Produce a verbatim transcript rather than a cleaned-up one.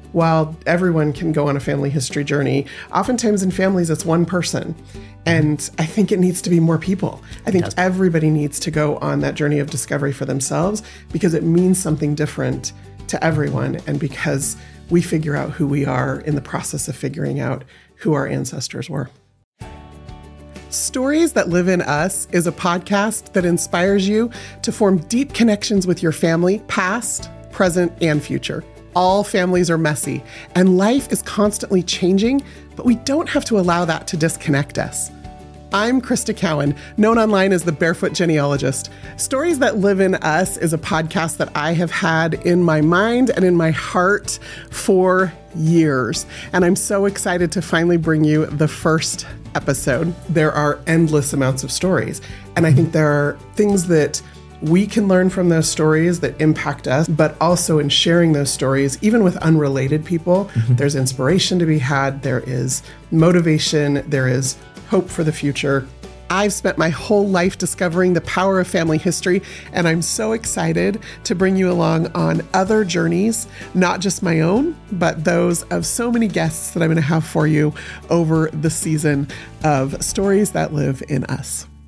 while everyone can go on a family history journey, oftentimes in families, it's one person. And I think it needs to be more people. I think everybody needs to go on that journey of discovery for themselves because it means something different to everyone. And because we figure out who we are in the process of figuring out who our ancestors were. Stories That Live in Us is a podcast that inspires you to form deep connections with your family, past, present, and future. All families are messy, and life is constantly changing, but we don't have to allow that to disconnect us. I'm Krista Cowan, known online as the Barefoot Genealogist. Stories That Live in Us is a podcast that I have had in my mind and in my heart for years. And I'm so excited to finally bring you the first episode. There are endless amounts of stories. And I think there are things that we can learn from those stories that impact us, but also in sharing those stories, even with unrelated people, mm-hmm. there's inspiration to be had. There is motivation. There is hope for the future. I've spent my whole life discovering the power of family history, and I'm so excited to bring you along on other journeys, not just my own, but those of so many guests that I'm going to have for you over the season of Stories That Live in Us.